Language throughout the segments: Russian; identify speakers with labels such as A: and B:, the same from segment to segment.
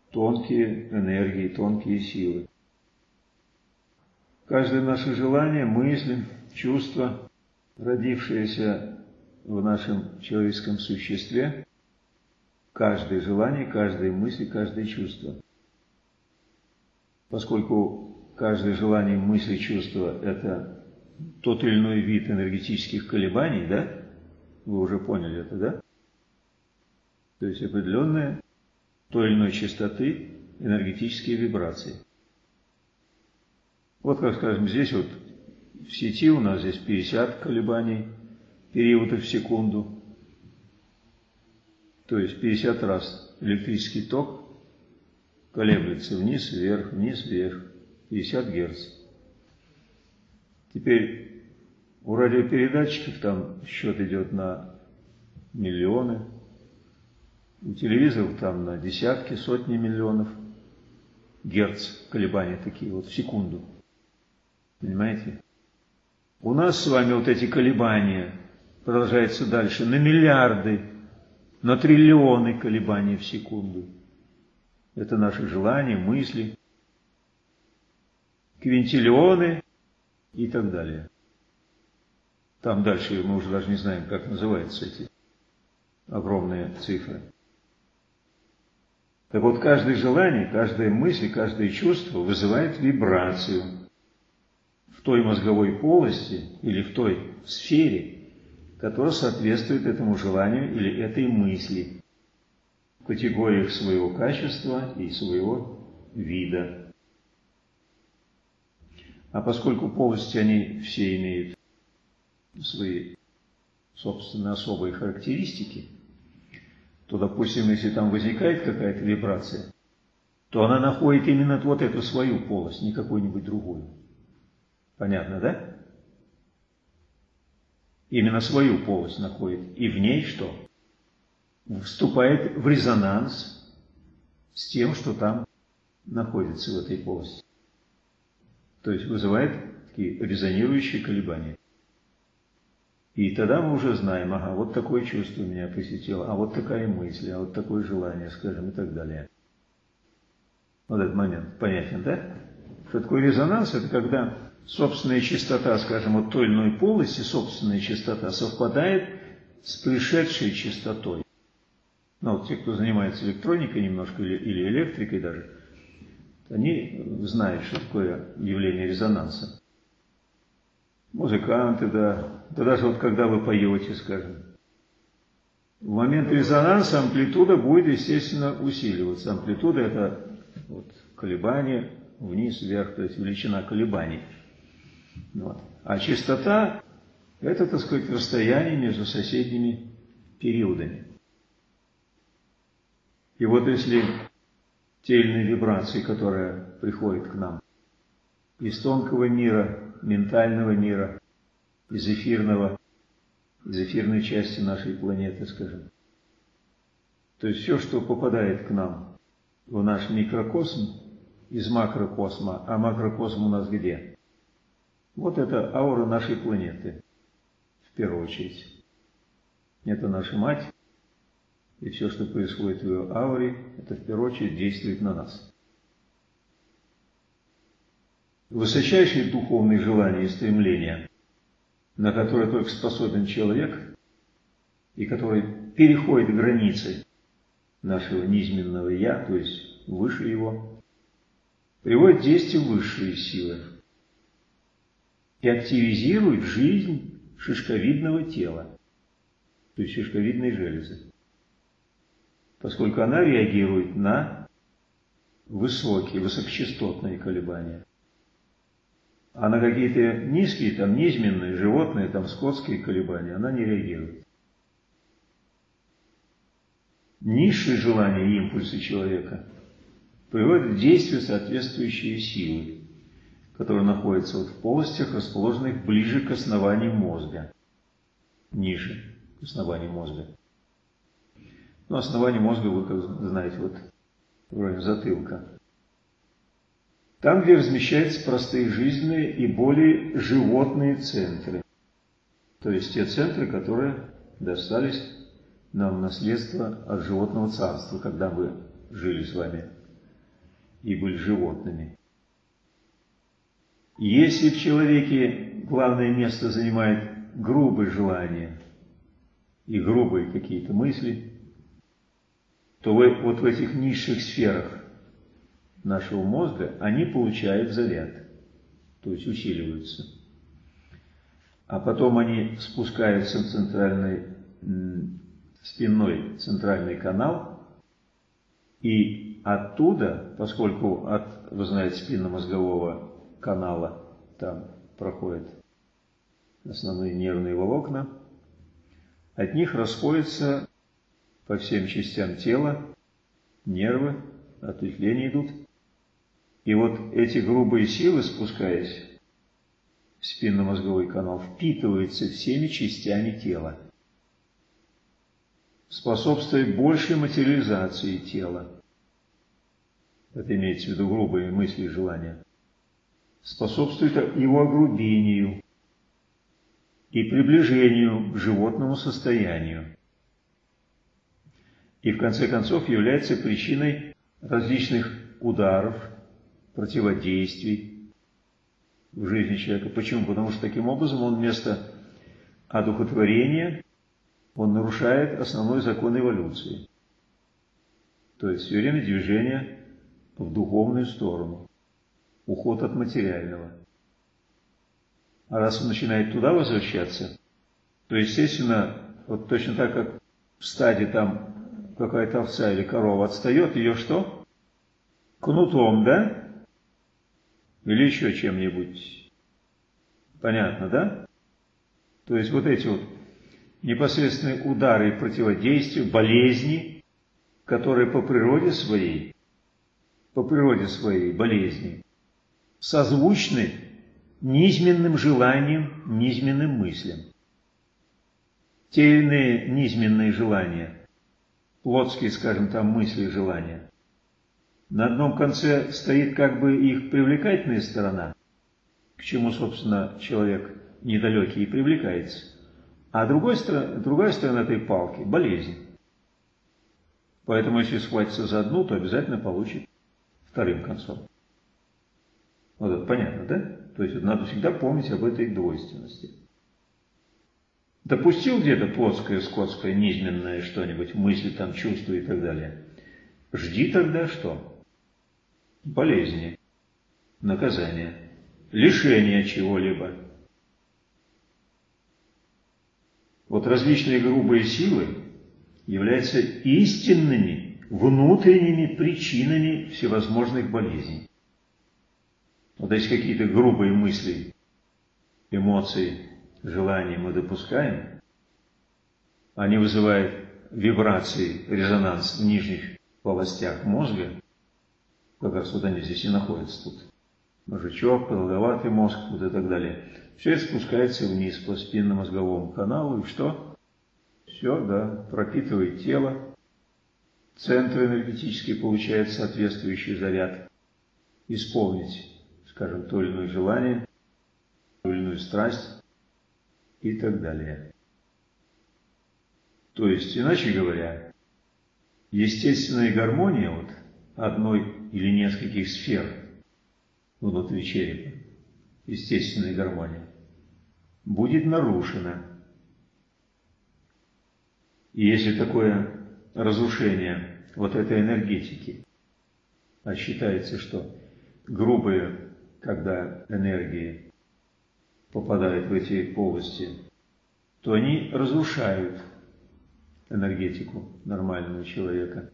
A: тонкие энергии, тонкие силы. Каждое наше желание, мысль, чувство, родившееся в нашем человеческом существе, каждое желание, каждая мысль, каждое чувство. Поскольку каждое желание, мысль, чувство – это тот или иной вид энергетических колебаний, да? Вы уже поняли это, да? То есть определенные той или иной частоты энергетические вибрации. Вот как, скажем, здесь вот в сети у нас здесь 50 колебаний периодов в секунду. То есть 50 раз электрический ток колеблется вниз-вверх, вниз-вверх, 50 Герц. Теперь у радиопередатчиков там счет идет на миллионы, у телевизоров там на десятки, сотни миллионов Герц колебания такие вот в секунду. Понимаете? У нас с вами вот эти колебания продолжаются дальше на миллиарды, на триллионы колебаний в секунду. Это наши желания, мысли, квинтиллионы и так далее. Там дальше мы уже даже не знаем, как называются эти огромные цифры. Так вот, каждое желание, каждая мысль, каждое чувство вызывает вибрацию в той мозговой полости или в той сфере, которая соответствует этому желанию или этой мысли в категориях своего качества и своего вида. А поскольку полости, они все имеют свои собственные особые характеристики, то, допустим, если там возникает какая-то вибрация, то она находит именно вот эту свою полость, не какую-нибудь другую. Понятно, да? Именно свою полость находит. И в ней что? Вступает в резонанс с тем, что там находится в этой полости. То есть вызывает такие резонирующие колебания. И тогда мы уже знаем, ага, вот такое чувство меня посетило, а вот такая мысль, а вот такое желание, скажем, и так далее. Вот этот момент понятен, да? Что такое резонанс? Это когда собственная частота, скажем, вот той или иной полости, собственная частота совпадает с пришедшей частотой. Ну, вот те, кто занимается электроникой немножко или электрикой даже, они знают, что такое явление резонанса. Музыканты, да даже вот когда вы поете, скажем, в момент резонанса амплитуда будет, естественно, усиливаться. Амплитуда – это вот колебание вниз-вверх, то есть величина колебаний. Вот. А частота – это, так сказать, расстояние между соседними периодами. И вот если те или иные вибрации, которые приходят к нам из тонкого мира, ментального мира, из эфирной части нашей планеты, скажем. То есть все, что попадает к нам в наш микрокосм из макрокосма, а макрокосм у нас где? Вот это аура нашей планеты, в первую очередь. Это наша мать, и все, что происходит в ее ауре, это в первую очередь действует на нас. Высочайшие духовные желания и стремления, на которые только способен человек, и который переходит границы нашего низменного «я», то есть выше его, приводит в действие высшие силы и активизирует жизнь шишковидного тела, то есть шишковидной железы, поскольку она реагирует на высокие, высокочастотные колебания. А на какие-то низкие, там, низменные, животные, там, скотские колебания она не реагирует. Низшие желания и импульсы человека приводят в действие соответствующие силы, которые находятся вот в полостях, расположенных ближе к основанию мозга. Ниже к основанию мозга. Ну, основание мозга, вы как знаете, вот вроде затылка. Там, где размещаются простые жизненные и более животные центры. То есть те центры, которые достались нам в наследство от животного царства, когда мы жили с вами и были животными. Если в человеке главное место занимает грубые желания и грубые какие-то мысли, то вот в этих низших сферах нашего мозга они получают заряд, то есть усиливаются. А потом они спускаются в спинной центральный канал, и оттуда, поскольку вы знаете, спинномозгового канала там проходят основные нервные волокна, от них расходятся по всем частям тела нервы, ответвления идут. И вот эти грубые силы, спускаясь в спинномозговой канал, впитываются всеми частями тела, способствуя большей материализации тела. Это имеется в виду грубые мысли и желания. Способствует его огрубению и приближению к животному состоянию. И в конце концов является причиной различных ударов, противодействий в жизни человека. Почему? Потому что таким образом он вместо одухотворения, он нарушает основной закон эволюции. То есть все время движение в духовную сторону, уход от материального. А раз он начинает туда возвращаться, то, естественно, вот точно так, как в стаде там какая-то овца или корова отстает, ее что? Кнутом, да? Или еще чем-нибудь. Понятно, да? То есть вот эти вот непосредственные удары и противодействия, болезни, которые по природе своей болезни, созвучны низменным желаниям, низменным мыслям. Те или иные низменные желания, плотские, скажем, там мысли и желания, на одном конце стоит как бы их привлекательная сторона, к чему, собственно, человек недалекий и привлекается, а другая сторона этой палки – болезнь. Поэтому, если схватится за одну, то обязательно получит вторым концом. Вот это понятно, да? То есть надо всегда помнить об этой двойственности. Допустил где-то плотское, скотское, низменное что-нибудь, мысли, там, чувства и так далее. Жди тогда что? Болезни, наказания, лишения чего-либо. Вот различные грубые силы являются истинными внутренними причинами всевозможных болезней. Вот если какие-то грубые мысли, эмоции, желания мы допускаем, они вызывают вибрации, резонанс в нижних полостях мозга, как раз вот они здесь и находятся тут. Мозжечок, продолговатый мозг, вот и так далее. Все это спускается вниз по спинномозговому каналу, и что? Все, да, пропитывает тело. Центр энергетический получает соответствующий заряд. Исполнить, скажем, то или иное желание, ту или иную страсть и так далее. То есть, иначе говоря, естественная гармония вот одной или нескольких сфер внутри черепа, естественная гармония, будет нарушена. И если такое разрушение вот этой энергетики, а считается, что грубые, когда энергии попадают в эти полости, то они разрушают энергетику нормального человека.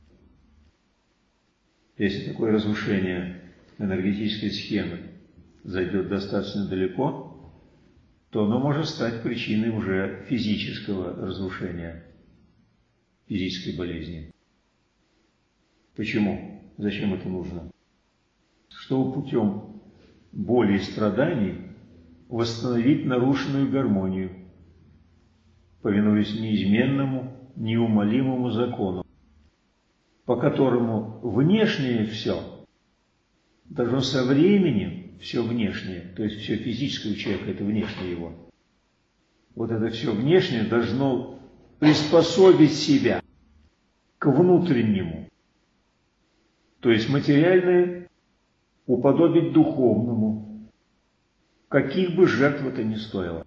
A: Если такое разрушение энергетической схемы зайдет достаточно далеко, то оно может стать причиной уже физического разрушения, физической болезни. Почему? Зачем это нужно? Чтобы путем боли и страданий восстановить нарушенную гармонию, повинуясь неизменному, неумолимому закону, по которому внешнее все должно со временем, все внешнее, то есть все физическое у человека, это внешнее его, вот это все внешнее должно приспособить себя к внутреннему. То есть материальное уподобить духовному, каких бы жертв это ни стоило.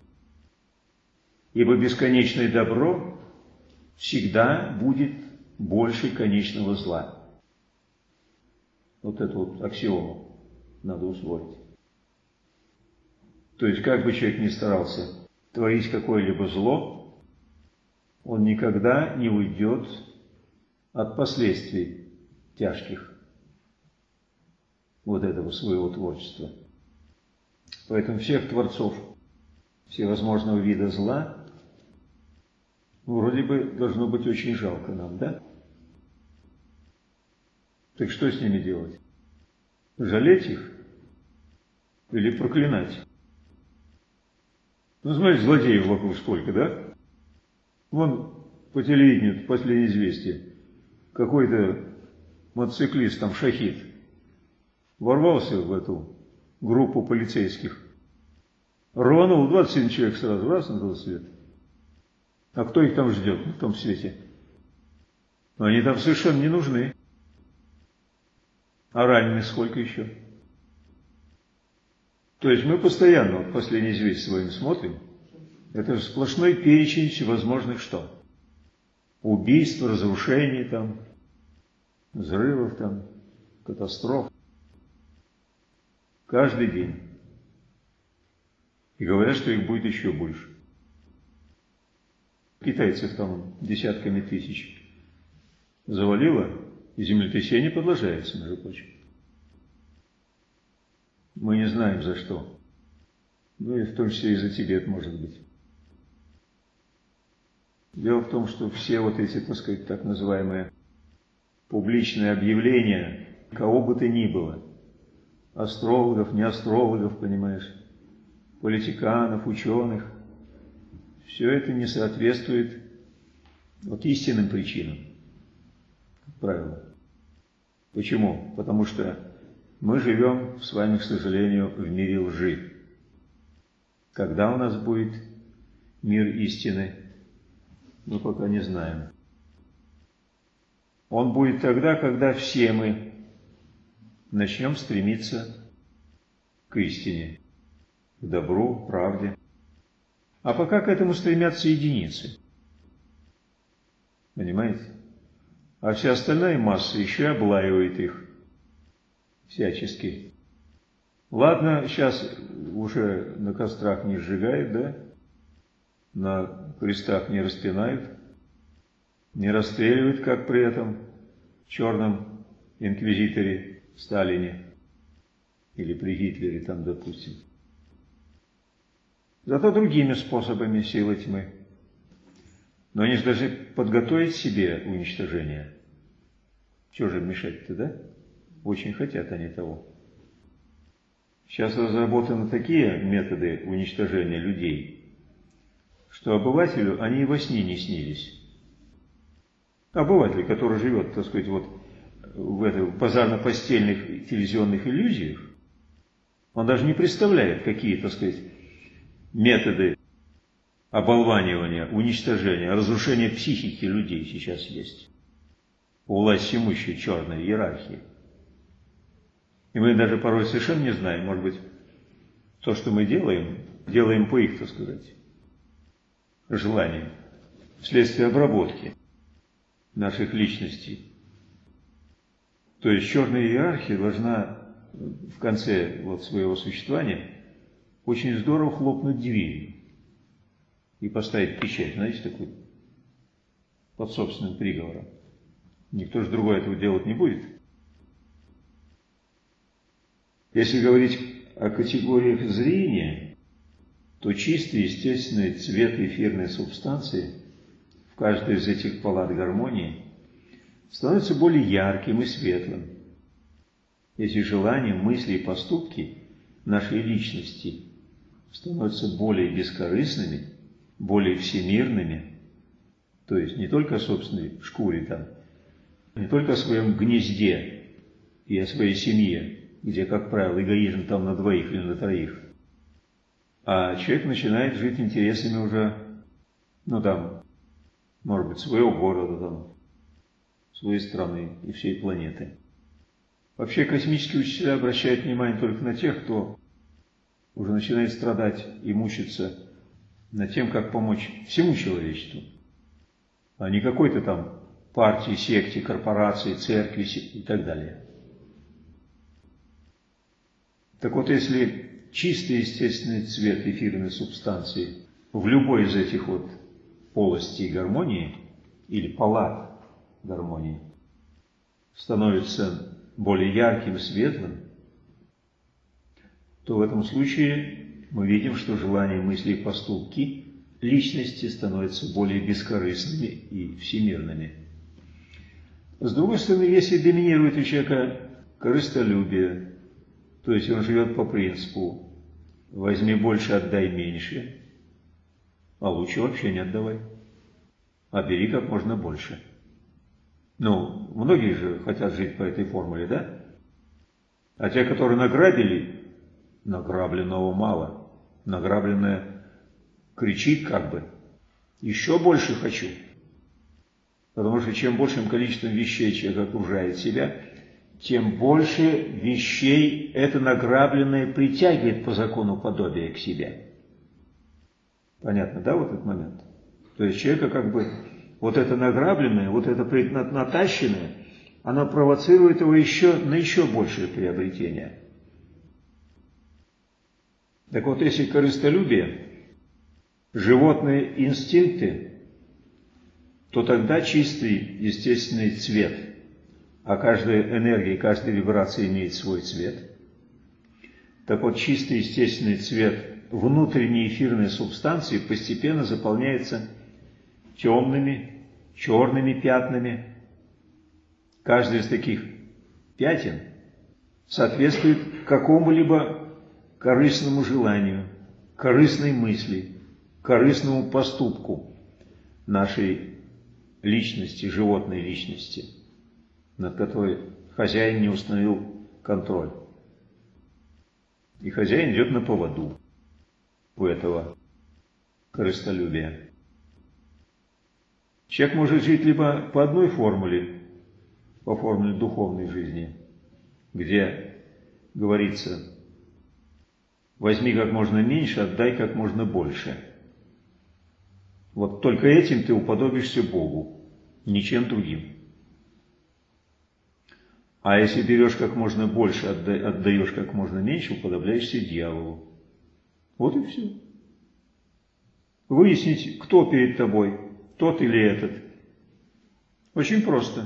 A: Ибо бесконечное добро всегда будет больше конечного зла. Вот эту вот аксиому надо усвоить. То есть, как бы человек ни старался творить какое-либо зло, он никогда не уйдет от последствий тяжких вот этого своего творчества. Поэтому всех творцов всевозможного вида зла вроде бы должно быть очень жалко нам, да? Так что с ними делать? Жалеть их или проклинать? Ну, знаете, злодеев вокруг сколько, да? Вон по телевидению, последнее известие, какой-то мотоциклист, там, шахид, ворвался в эту группу полицейских, рванул 27 человек сразу, раз на тот свет. А кто их там ждет на том свете? Они там совершенно не нужны. А раненых сколько еще? То есть мы постоянно, вот последнее известие с вами смотрим, это же сплошной перечень всевозможных что? Убийств, разрушений там, взрывов там, катастроф. Каждый день. И говорят, что их будет еще больше. Китайцев там десятками тысяч завалило, и землетрясение продолжается, между прочим. Мы не знаем за что. Ну и в том числе и за Тибет, может быть. Дело в том, что все вот эти, так сказать, так называемые публичные объявления, кого бы то ни было, астрологов, не астрологов, понимаешь, политиканов, ученых, все это не соответствует вот истинным причинам, как правило. Почему? Потому что мы живем с вами, к сожалению, в мире лжи. Когда у нас будет мир истины, мы пока не знаем. Он будет тогда, когда все мы начнем стремиться к истине, к добру, правде. А пока к этому стремятся единицы. Понимаете? А вся остальная масса еще и облаивает их всячески. Ладно, сейчас уже на кострах не сжигают, да? На крестах не распинают, не расстреливают, как при этом черном инквизиторе Сталине или при Гитлере там, допустим. Зато другими способами силы тьмы. Но они же должны подготовить себе уничтожение. Чего же мешать-то, да? Очень хотят они того. Сейчас разработаны такие методы уничтожения людей, что обывателю они и во сне не снились. Обыватель, который живет, так сказать, вот в этой базарно-постельных телевизионных иллюзиях, он даже не представляет, какие, так сказать, методы оболванивания, уничтожения, разрушения психики людей сейчас есть у власть имущей черной иерархии. И мы даже порой совершенно не знаем, может быть, то, что мы делаем по их, так сказать, желаниям, вследствие обработки наших личностей. То есть черная иерархия должна в конце вот своего существования очень здорово хлопнуть дверью и поставить печать, знаете, такой, под собственным приговором. Никто же другой этого делать не будет. Если говорить о категориях зрения, то чистый естественный цвет эфирной субстанции в каждой из этих палат гармонии становится более ярким и светлым. Если желания, мысли и поступки нашей личности становятся более бескорыстными, более всемирными, то есть не только о собственной шкуре там, не только о своем гнезде и о своей семье, где, как правило, эгоизм там на двоих или на троих, а человек начинает жить интересами уже, ну там, может быть, своего города, там, своей страны и всей планеты. Вообще космические учителя обращают внимание только на тех, кто уже начинает страдать и мучиться над тем, как помочь всему человечеству, а не какой-то там партии, секте, корпорации, церкви и так далее. Так вот, если чистый естественный цвет эфирной субстанции в любой из этих вот полостей гармонии или палат гармонии становится более ярким, светлым, то в этом случае мы видим, что желания, мысли и поступки личности становятся более бескорыстными и всемирными. С другой стороны, если доминирует у человека корыстолюбие, то есть он живет по принципу «возьми больше, отдай меньше», а лучше вообще не отдавай, а бери как можно больше. Ну, многие же хотят жить по этой формуле, да? А те, которые награбили, награбленного мало. Награбленное кричит как бы «еще больше хочу». Потому что чем большим количеством вещей человек окружает себя, тем больше вещей это награбленное притягивает по закону подобия к себе. Понятно, да, вот этот момент? То есть человека как бы вот это награбленное, вот это натащенное, оно провоцирует его на еще большее приобретение. Так вот, если корыстолюбие, животные инстинкты, то тогда чистый естественный цвет, а каждая энергия, каждая вибрация имеет свой цвет. Так вот, чистый естественный цвет внутренней эфирной субстанции постепенно заполняется темными, черными пятнами. Каждый из таких пятен соответствует какому-либо корыстному желанию, корыстной мысли, корыстному поступку нашей личности, животной личности, над которой хозяин не установил контроль. И хозяин идет на поводу у этого корыстолюбия. Человек может жить либо по одной формуле, по формуле духовной жизни, где говорится «возьми как можно меньше, отдай как можно больше». Вот только этим ты уподобишься Богу, ничем другим. А если берешь как можно больше, отдаешь как можно меньше, уподобляешься дьяволу. Вот и все. Выяснить, кто перед тобой, тот или этот. Очень просто.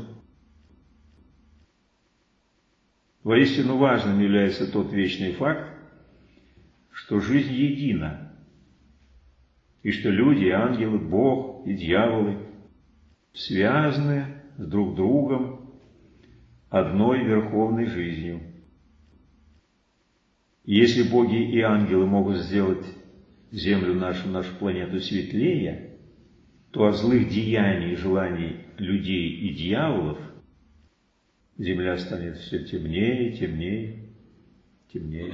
A: Воистину важным является тот вечный факт, что жизнь едина, и что люди, ангелы, Бог и дьяволы связаны с друг другом одной верховной жизнью. Если боги и ангелы могут сделать землю нашу планету светлее, то от злых деяний и желаний людей и дьяволов земля станет все темнее, темнее, темнее.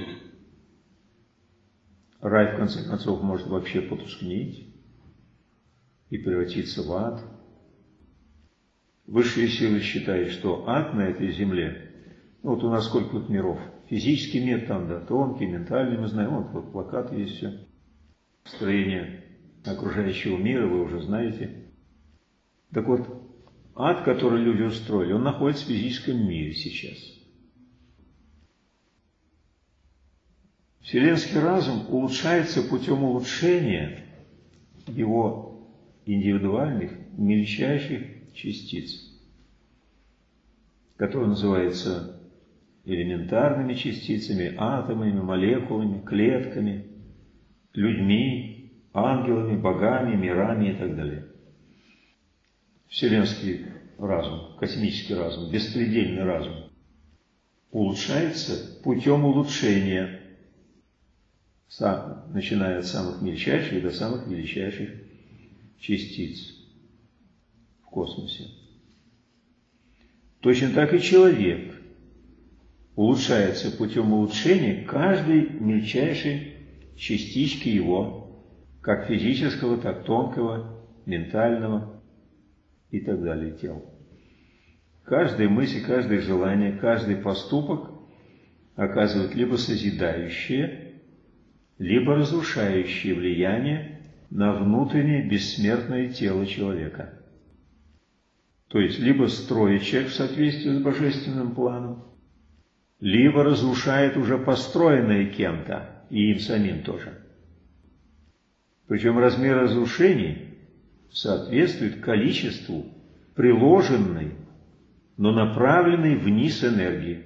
A: Рай, в конце концов, может вообще потускнеть и превратиться в ад. Высшие силы считают, что ад на этой земле, вот у нас сколько тут миров, физический мир там, да, тонкий, ментальный, мы знаем, вот плакаты есть все, строение окружающего мира, вы уже знаете. Так вот, ад, который люди устроили, он находится в физическом мире сейчас. Вселенский разум улучшается путем улучшения его индивидуальных, мельчайших частиц, которые называются элементарными частицами, атомами, молекулами, клетками, людьми, ангелами, богами, мирами и так далее. Вселенский разум, космический разум, беспредельный разум улучшается путем улучшения, начиная от самых мельчайших до самых величайших частиц в космосе. Точно так и человек улучшается путем улучшения каждой мельчайшей частички его, как физического, так тонкого, ментального и так далее тела. Каждая мысль, каждое желание, каждый поступок оказывает либо созидающее, либо разрушающее влияние на внутреннее бессмертное тело человека. То есть, либо строит человек в соответствии с божественным планом, либо разрушает уже построенное кем-то, и им самим тоже. Причем размер разрушений соответствует количеству приложенной, но направленной вниз энергии.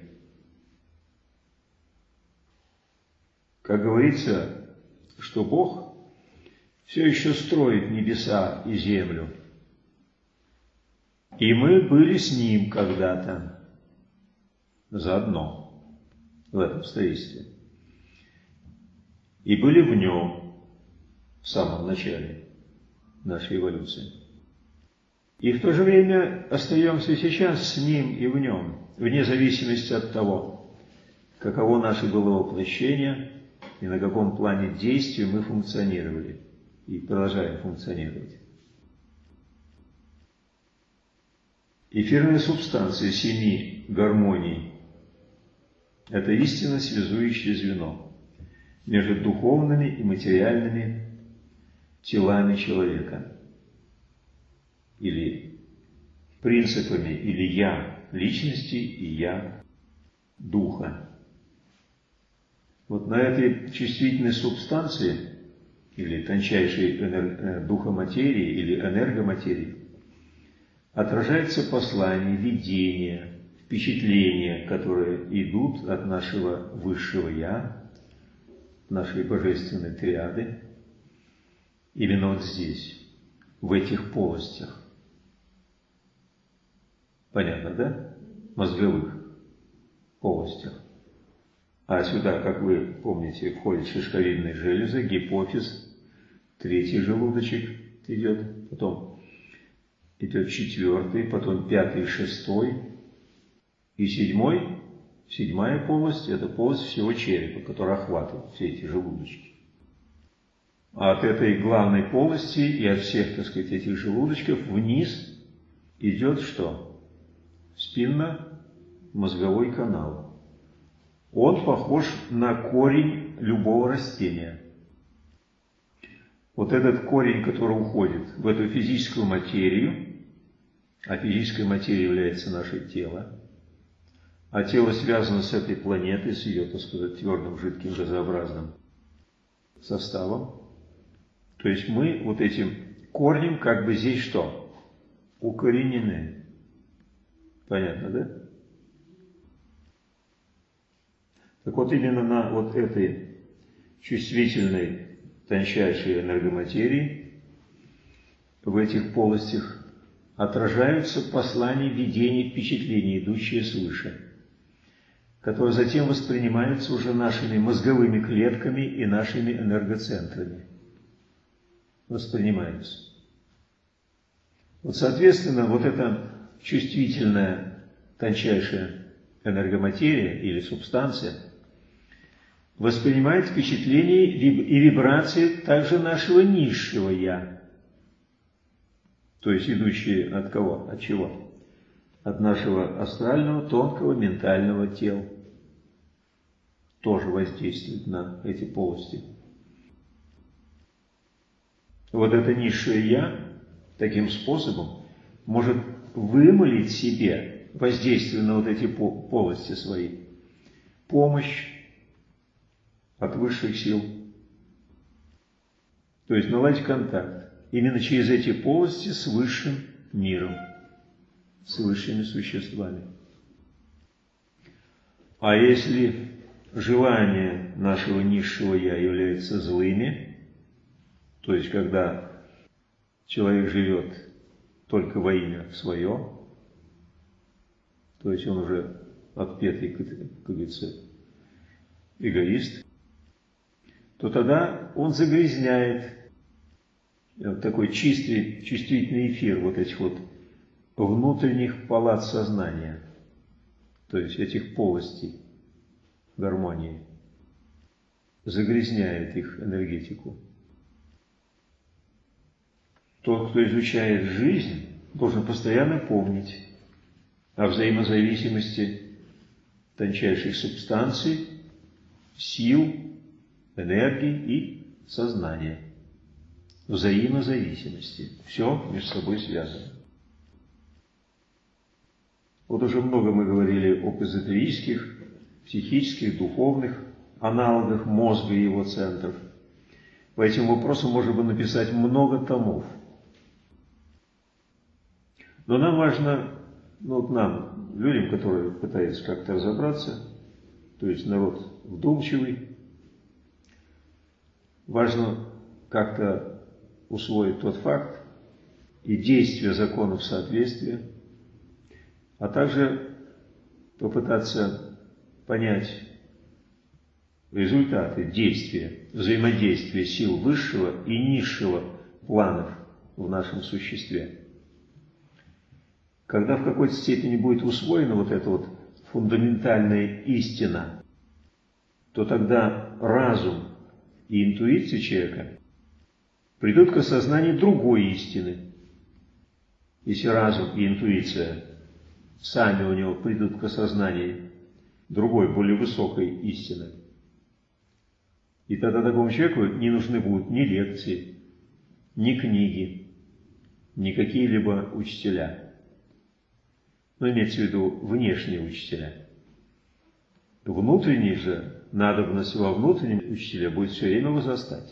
A: Как говорится, что Бог все еще строит небеса и землю. И мы были с Ним когда-то заодно в этом строительстве. И были в Нем в самом начале нашей эволюции. И в то же время остаемся сейчас с Ним и в Нем, вне зависимости от того, каково наше было воплощение и на каком плане действия мы функционировали и продолжаем функционировать. Эфирная субстанция 7 гармоний – это истинно связующее звено между духовными и материальными телами человека, или принципами, или «я» личности и «я» духа. Вот на этой чувствительной субстанции, или тончайшей духоматерии, или энергоматерии, отражается послание, видение, впечатления, которые идут от нашего высшего «я», нашей божественной триады, именно вот здесь, в этих полостях. Понятно, да? Мозговых полостях. А сюда, как вы помните, входит шишковидная железа, гипофиз, 3-й желудочек идет, потом идет 4-й, потом 5-й, 6-й и 7-й. 7-я полость – это полость всего черепа, которая охватывает все эти желудочки. А от этой главной полости и от всех, так сказать, этих желудочков вниз идет что? Спинно-мозговой канал. Он похож на корень любого растения. Вот этот корень, который уходит в эту физическую материю, а физическая материя является наше тело, а тело связано с этой планетой, с ее, так сказать, твердым, жидким, газообразным составом. То есть мы вот этим корнем как бы здесь что? Укоренены. Понятно, да? Так вот именно на вот этой чувствительной, тончайшей энергоматерии, в этих полостях отражаются послания, видения, впечатления, идущие свыше, которые затем воспринимаются уже нашими мозговыми клетками и нашими энергоцентрами. Воспринимаются. Вот, соответственно, вот эта чувствительная, тончайшая энергоматерия или субстанция воспринимает впечатления и вибрации также нашего низшего «я». То есть идущие от кого? От чего? От нашего астрального, тонкого, ментального тела. Тоже воздействует на эти полости. Вот это низшее «я» таким способом может вымолить себе, воздействуя на вот эти полости свои, помощь от высших сил. То есть наладить контакт именно через эти полости с высшим миром, с высшими существами. А если желания нашего низшего «я» являются злыми, то есть когда человек живет только во имя свое, то есть он уже отпетый, как говорится, эгоист, то тогда он загрязняет такой чистый, чувствительный эфир вот этих вот внутренних палат сознания, то есть этих полостей гармонии, загрязняет их энергетику. Тот, кто изучает жизнь, должен постоянно помнить о взаимозависимости тончайших субстанций, сил, энергии и сознания. Взаимозависимости. Все между собой связано. Вот уже много мы говорили об эзотерических, психических, духовных аналогах мозга и его центров. По этим вопросам можно бы написать много томов. Но нам важно, нам, людям, которые пытаются как-то разобраться, то есть народ вдумчивый, важно как-то усвоить тот факт и действие законов соответствия, а также попытаться понять результаты действия, взаимодействия сил высшего и низшего планов в нашем существе. Когда в какой-то степени будет усвоена вот эта вот фундаментальная истина, то тогда разум и интуиция человека придут к осознанию другой истины. Если разум и интуиция сами у него придут к осознанию другой, более высокой истины, и тогда такому человеку не нужны будут ни лекции, ни книги, ни какие-либо учителя. Но имеется в виду внешние учителя. Внутренний же, надобность во внутреннем учителе будет все время возрастать.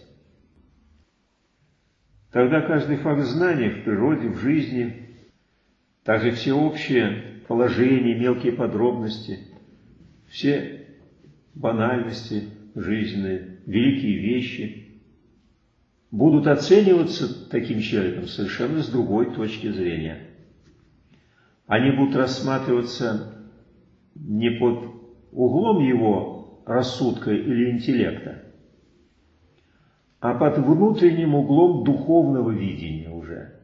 A: Тогда каждый факт знания в природе, в жизни, также все общие положения, мелкие подробности, все банальности жизненные, великие вещи будут оцениваться таким человеком совершенно с другой точки зрения. Они будут рассматриваться не под углом его рассудка или интеллекта, а под внутренним углом духовного видения уже.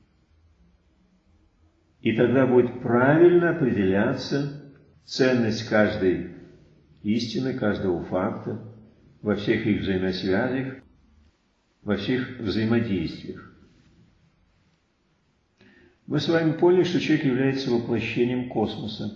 A: И тогда будет правильно определяться ценность каждой истины, каждого факта, во всех их взаимосвязях, во всех взаимодействиях. Мы с вами поняли, что человек является воплощением космоса.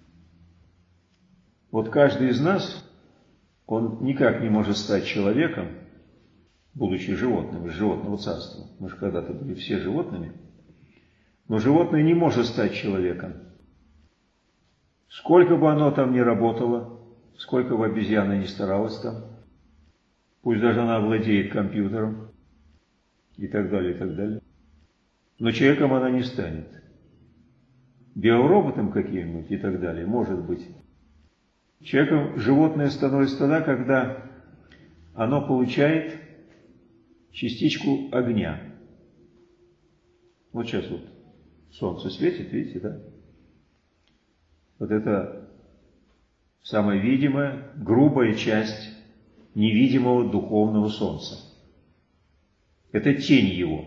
A: Вот каждый из нас, он никак не может стать человеком, будучи животным, из животного царства. Мы же когда-то были все животными. Но животное не может стать человеком. Сколько бы оно там ни работало, сколько бы обезьяна ни старалась там, пусть даже она владеет компьютером и так далее, и так далее. Но человеком она не станет. Биороботом каким-нибудь и так далее, может быть. Человеком животное становится тогда, когда оно получает частичку огня. Вот сейчас вот солнце светит, видите, да? Вот это самая видимая, грубая часть невидимого духовного солнца. Это тень его.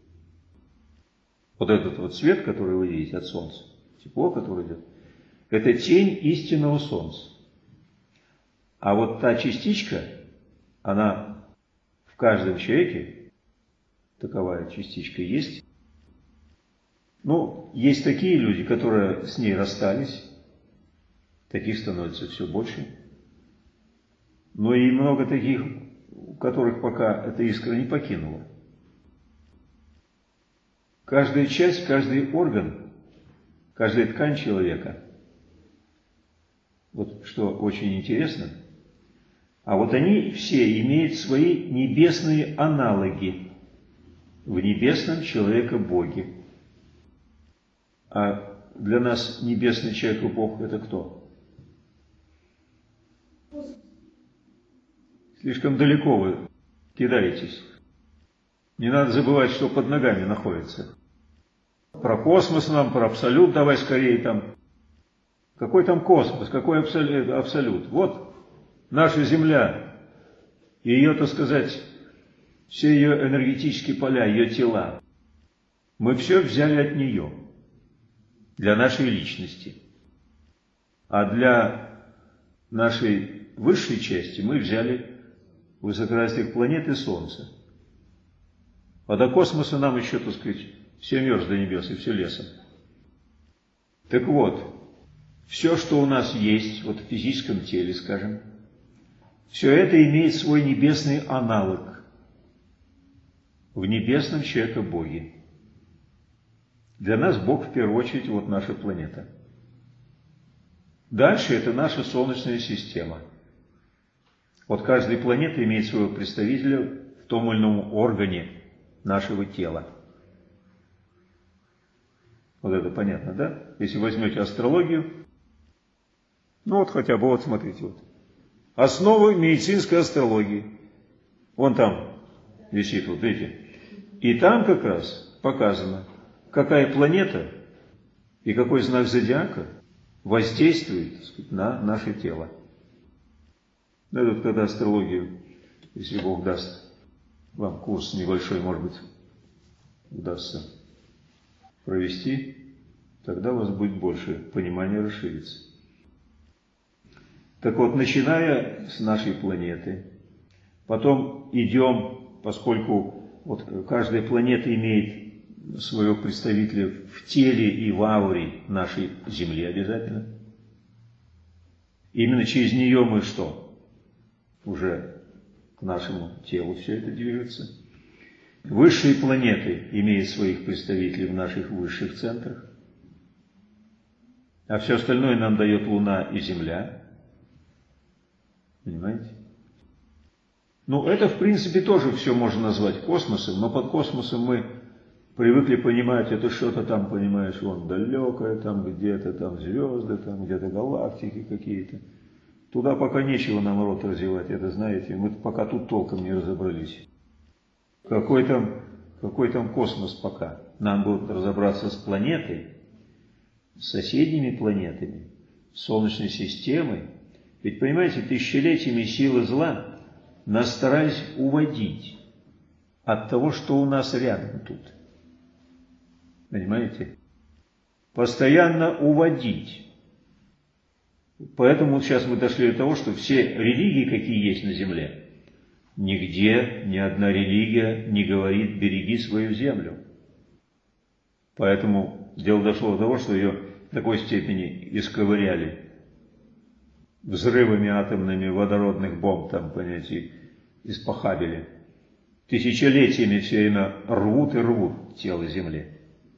A: Вот этот вот свет, который вы видите от солнца, тепло, которое идет, это тень истинного солнца. А вот та частичка, она в каждом человеке, таковая частичка есть. Ну, есть такие люди, которые с ней расстались, таких становится все больше. Но и много таких, у которых пока эта искра не покинула. Каждая часть, каждый орган, каждая ткань человека, вот что очень интересно, а вот они все имеют свои небесные аналоги в небесном человека-боге. А для нас небесный человек-бог – это кто? Слишком далеко вы кидаетесь. Не надо забывать, что под ногами находится. Про космос нам, про абсолют давай скорее там. Какой там космос, какой абсолют? Вот наша Земля, и ее, так сказать, все ее энергетические поля, ее тела. Мы все взяли от нее, для нашей личности. А для нашей высшей части мы взяли высокоразвитых планет и Солнце. А до космоса нам еще, так сказать, 7 верст до небес и все лесом. Так вот, все, что у нас есть, вот в физическом теле, скажем, все это имеет свой небесный аналог в небесном человека-боге. Для нас Бог в первую очередь вот наша планета. Дальше это наша Солнечная система. Вот каждая планета имеет своего представителя в том или ином органе нашего тела. Вот это понятно, да? Если возьмете астрологию, ну вот хотя бы, вот смотрите, вот. Основы медицинской астрологии. Вон там висит, вот видите. И там как раз показано, какая планета и какой знак зодиака воздействует, так сказать, на наше тело. Это вот когда астрологию, если Бог даст вам курс небольшой, может быть, удастся провести, тогда у вас будет больше понимания, расширится. Так вот, начиная с нашей планеты, потом идем, поскольку вот каждая планета имеет своего представителя в теле и в ауре нашей Земли обязательно. Именно через нее мы что? Уже к нашему телу все это движется. Высшие планеты имеют своих представителей в наших высших центрах, а все остальное нам дает Луна и Земля. Понимаете? Ну, это, в принципе, тоже все можно назвать космосом, но под космосом мы привыкли понимать, это что-то там, понимаешь, вон далекое, там где-то там звезды, там где-то галактики какие-то. Туда пока нечего нам рот развивать, это знаете, мы пока тут толком не разобрались. Какой там космос пока? Нам бы разобраться с планетой, с соседними планетами, с Солнечной системой. Ведь, понимаете, тысячелетиями силы зла нас старались уводить от того, что у нас рядом тут. Понимаете? Постоянно уводить. Поэтому сейчас мы дошли до того, что все религии, какие есть на земле, нигде ни одна религия не говорит «береги свою землю». Поэтому дело дошло до того, что ее в такой степени исковыряли взрывами атомными водородных бомб, там, понимаете, испохабили. Тысячелетиями все время рвут и рвут тело Земли.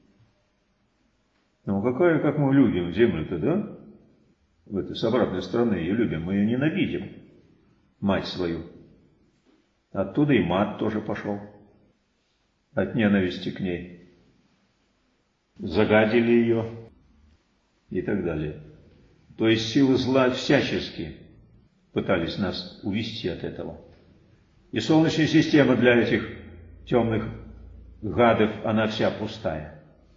A: Ну, как мы любим Землю-то, да? С обратной стороны ее любим, мы ее ненавидим, мать свою. Оттуда и мат тоже пошел, от ненависти к ней. Загадили ее и так далее. То есть силы зла всячески пытались нас увести от этого. И Солнечная система для этих темных гадов, она вся пустая.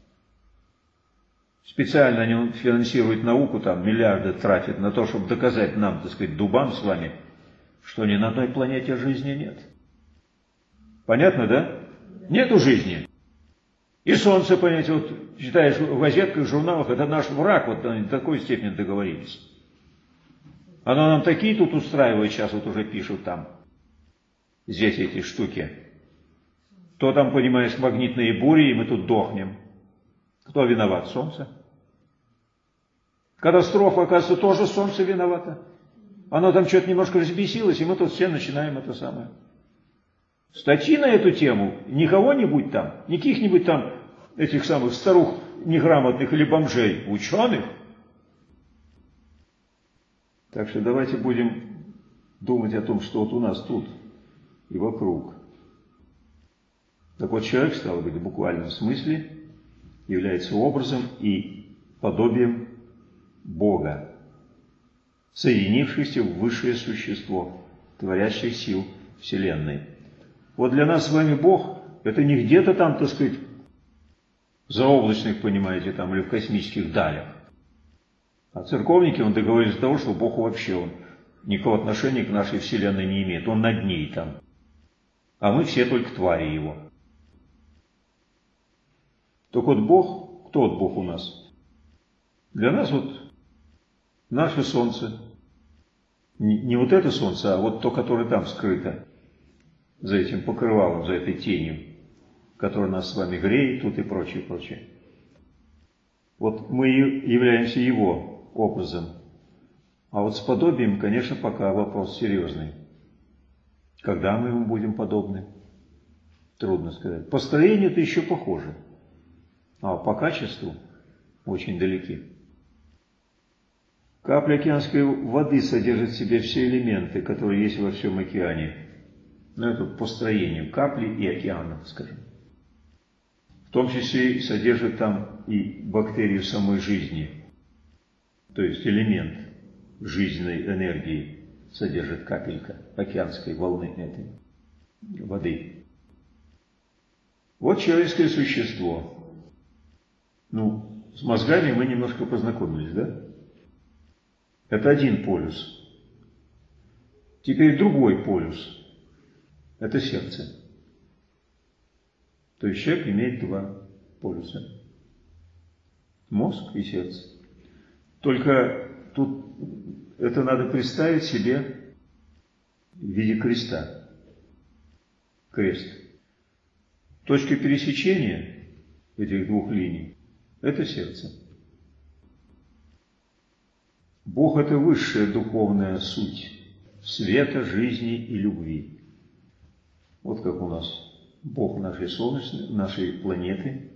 A: Специально они финансируют науку, там миллиарды тратят на то, чтобы доказать нам, так сказать, дубам с вами, что ни на одной планете жизни нет. Понятно, да? Нету жизни. И Солнце, понимаете, вот читаешь в газетках, в журналах, это наш враг, вот они до такой степени договорились. Оно нам такие тут устраивает, сейчас вот уже пишут там, здесь эти штуки. То там, понимаешь, магнитные бури, и мы тут дохнем. Кто виноват? Солнце. Катастрофа, оказывается, тоже Солнце виновато. Оно там что-то немножко взбесилось, и мы тут все начинаем это самое. Статьи на эту тему не кого-нибудь там, не каких-нибудь там этих самых старух неграмотных или бомжей, ученых. Так что давайте будем думать о том, что вот у нас тут и вокруг. Так вот, человек, стало быть, в буквальном смысле является образом и подобием Бога, соединившихся в высшее существо, творящих сил Вселенной. Вот для нас с вами Бог – это не где-то там, так сказать, в заоблачных, понимаете, там, или в космических далях. А церковники, он договорились до того, что Бог вообще, он никакого отношения к нашей Вселенной не имеет, он над ней там. А мы все только твари его. Так вот Бог, кто вот Бог у нас? Для нас вот наше Солнце. Не вот это Солнце, а вот то, которое там скрыто, за этим покрывалом, за этой тенью, которая нас с вами греет тут и прочее, прочее. Вот мы являемся его образом. А вот с подобием, конечно, пока вопрос серьезный. Когда мы ему будем подобны? Трудно сказать. По строению-то еще похоже, а по качеству очень далеки. Капля океанской воды содержит в себе все элементы, которые есть во всем океане. Но это по строению капли и океана, скажем. В том числе и содержит там и бактерию самой жизни, то есть элемент жизненной энергии содержит капелька океанской волны этой воды. Вот человеческое существо. Ну, с мозгами мы немножко познакомились, да? Это один полюс. Теперь другой полюс. Это сердце. То есть человек имеет два полюса. Мозг и сердце. Только тут это надо представить себе в виде креста. Крест. Точка пересечения этих двух линий – это сердце. Бог – это высшая духовная суть света, жизни и любви. Вот как у нас Бог нашей солнечной, нашей планеты,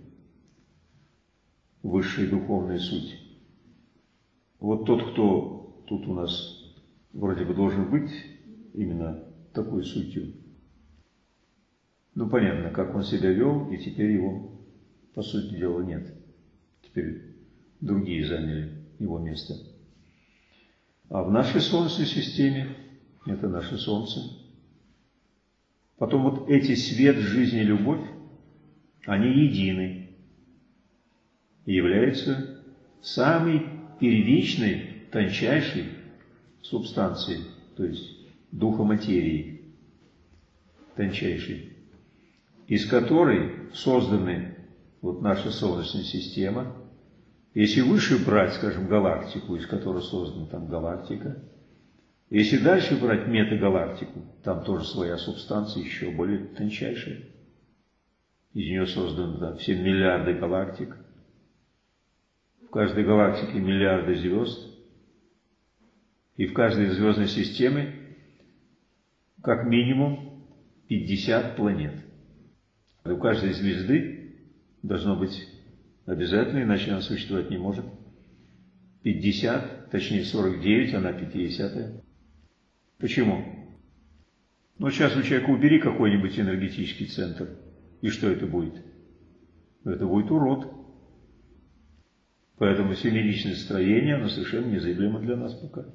A: высшая духовная суть. Вот тот, кто тут у нас вроде бы должен быть именно такой сутью, ну понятно, как он себя вел, и теперь его, по сути дела, нет. Теперь другие заняли его место. А в нашей Солнечной системе, это наше Солнце, потом вот эти свет, жизнь и любовь, они едины и являются самой первичной, тончайшей субстанцией, то есть духа материи, тончайшей, из которой созданы вот наша Солнечная система. Если выше брать, скажем, галактику, из которой создана там галактика, если дальше брать метагалактику, там тоже своя субстанция, еще более тончайшая. Из нее созданы там все миллиарды галактик. В каждой галактике миллиарды звезд. И в каждой звездной системе как минимум 50 планет. У каждой звезды должно быть обязательно, иначе она существовать не может. 50, точнее 49, она 50-я. Почему? Ну, сейчас у человека убери какой-нибудь энергетический центр. И что это будет? Это будет урод. Поэтому семеричное строение, оно совершенно незыблемо для нас пока.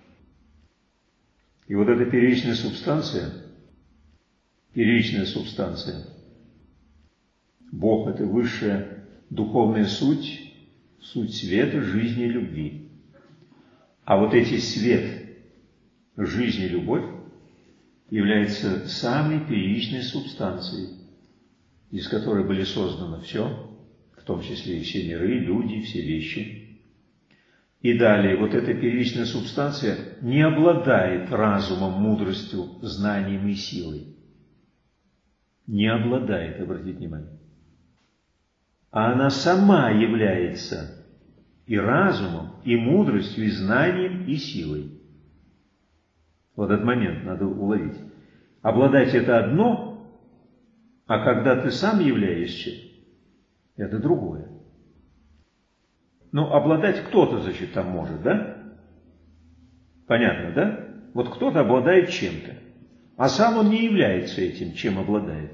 A: И вот эта первичная субстанция, Бог – это высшая духовная суть, суть света, жизни и любви. А вот эти свет, жизнь и любовь являются самой первичной субстанцией, из которой были созданы все, в том числе и все миры, люди, все вещи. И далее, вот эта первичная субстанция не обладает разумом, мудростью, знанием и силой. Не обладает, обратите внимание. А она сама является и разумом, и мудростью, и знанием, и силой. Вот этот момент надо уловить. Обладать – это одно, а когда ты сам являешься, это другое. Ну, обладать кто-то, значит, там может, да? Понятно, да? Вот кто-то обладает чем-то, а сам он не является этим, чем обладает.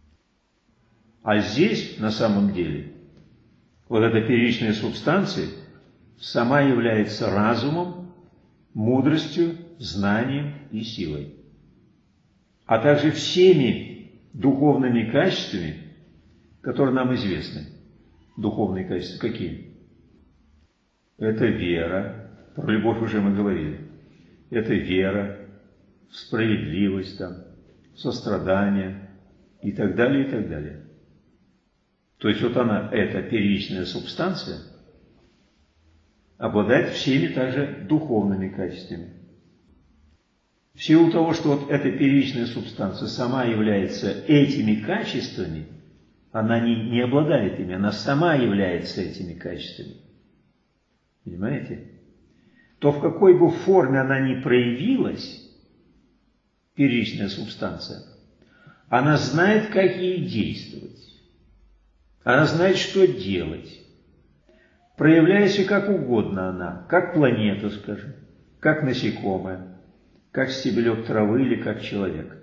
A: А здесь, на самом деле, вот эта первичная субстанция сама является разумом, мудростью, знанием и силой, а также всеми духовными качествами, которые нам известны. Духовные качества какие? Это вера, про любовь уже мы говорили. Это вера, справедливость, там, сострадание и так далее, и так далее. То есть вот она, эта первичная субстанция, обладает всеми также духовными качествами. В силу того, что вот эта первичная субстанция сама является этими качествами, она не обладает ими, она сама является этими качествами. Понимаете? То в какой бы форме она ни проявилась, первичная субстанция, она знает, как ей действовать. Она знает, что делать. Проявляясь как угодно она, как планета, скажем, как насекомое, как стебелек травы или как человек.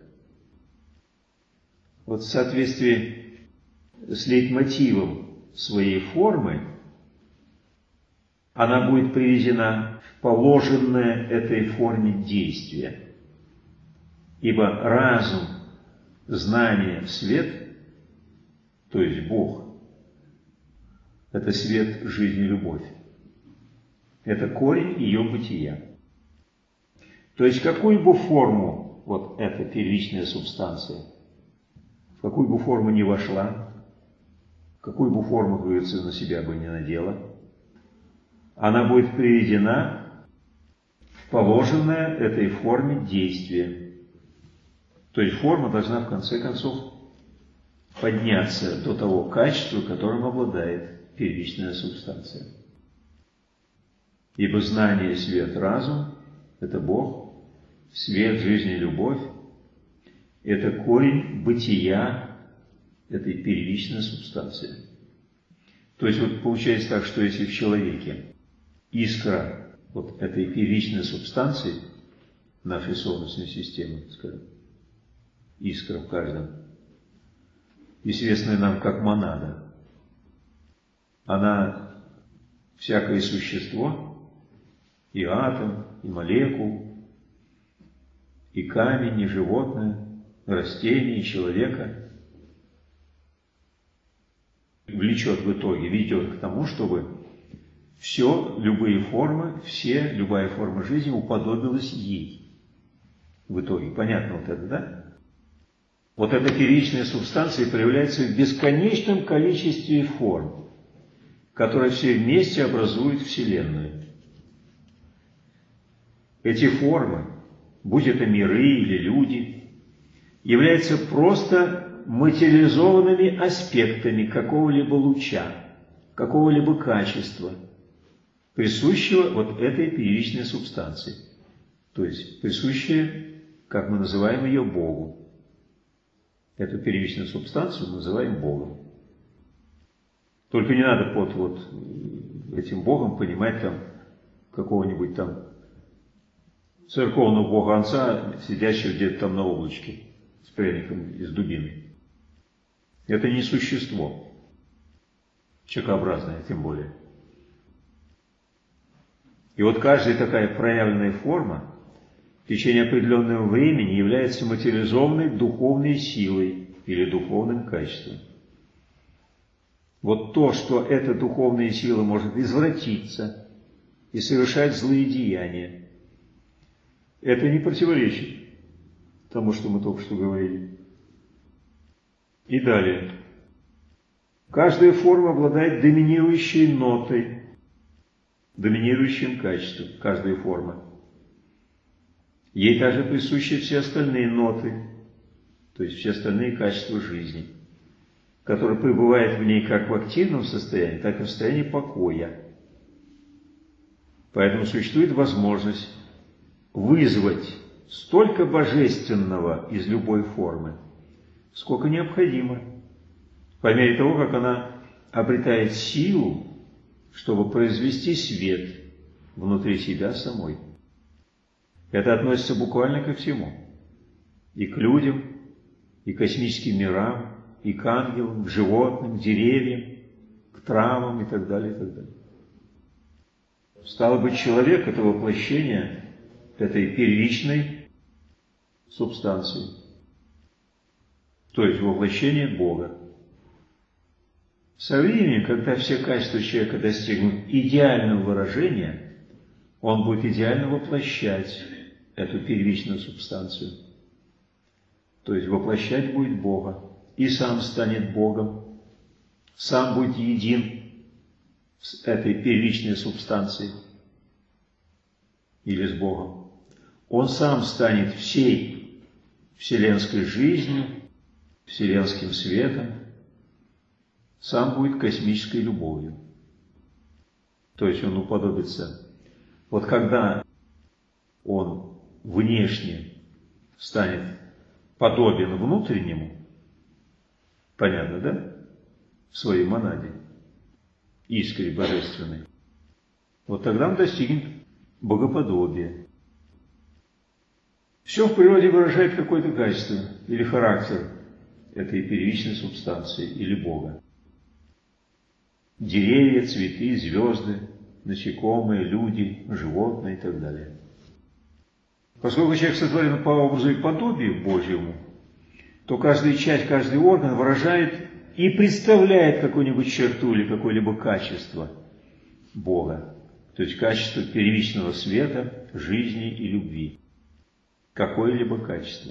A: Вот в соответствии с лейтмотивом своей формы она будет приведена в положенное этой форме действие. Ибо разум, знание, свет, то есть Бог, это свет, жизнь и любовь. Это корень ее бытия. То есть какую бы форму вот эта первичная субстанция, в какую бы форму ни вошла, какую бы форму, как говорится, на себя бы не надела, она будет приведена в положенное этой форме действие. То есть форма должна в конце концов подняться до того качества, которым обладает первичная субстанция. Ибо знание, свет, разум – это Бог, свет, жизнь и любовь – это корень бытия этой первичной субстанции. То есть вот получается так, что если в человеке искра вот этой первичной субстанции нашей Солнечной системы, скажем, искра в каждом, известная нам как монада, она всякое существо, и атом, и молекул, и камень, и животное, и растение, и человека влечет в итоге, ведет к тому, чтобы все, любые формы, любая форма жизни уподобилась ей. В итоге, понятно вот это, да? Вот эта первичная субстанция проявляется в бесконечном количестве форм, которые все вместе образуют Вселенную. Эти формы, будь это миры или люди, являются просто материализованными аспектами какого-либо луча, какого-либо качества, присущего вот этой первичной субстанции, то есть присущее, как мы называем ее, Богу. Эту первичную субстанцию мы называем Богом. Только не надо под вот этим Богом понимать там какого-нибудь там церковного бога-онца, сидящего где-то там на облачке с пряником из дубины. Это не существо, человекообразное тем более. И вот каждая такая проявленная форма в течение определенного времени является материализованной духовной силой или духовным качеством. Вот то, что эта духовная сила может извратиться и совершать злые деяния, это не противоречит тому, что мы только что говорили. И далее. Каждая форма обладает доминирующей нотой, доминирующим качеством, каждая форма. Ей также присущи все остальные ноты, то есть все остальные качества жизни, которые пребывают в ней как в активном состоянии, так и в состоянии покоя. Поэтому существует возможность вызвать столько божественного из любой формы, сколько необходимо, по мере того, как она обретает силу, чтобы произвести свет внутри себя самой. Это относится буквально ко всему. И к людям, и к космическим мирам, и к ангелам, к животным, к деревьям, к травам и так далее, и так далее. Стало быть, человек – это воплощение этой первичной субстанции, то есть воплощение Бога. Со временем, когда все качества человека достигнут идеального выражения, он будет идеально воплощать эту первичную субстанцию. То есть воплощать будет Бога. И сам станет Богом. Сам будет един с этой первичной субстанцией. Или с Богом. Он сам станет всей вселенской жизнью, вселенским светом, сам будет космической любовью. То есть он уподобится. Вот когда он внешне станет подобен внутреннему, понятно, да? В своей монаде, искре божественной, вот тогда он достигнет богоподобия. Все в природе выражает какое-то качество или характер этой первичной субстанции или Бога. Деревья, цветы, звезды, насекомые, люди, животные и так далее. Поскольку человек сотворен по образу и подобию Божьему, то каждая часть, каждый орган выражает и представляет какую-нибудь черту или какое-либо качество Бога. То есть качество первичного света, жизни и любви. Какое-либо качество.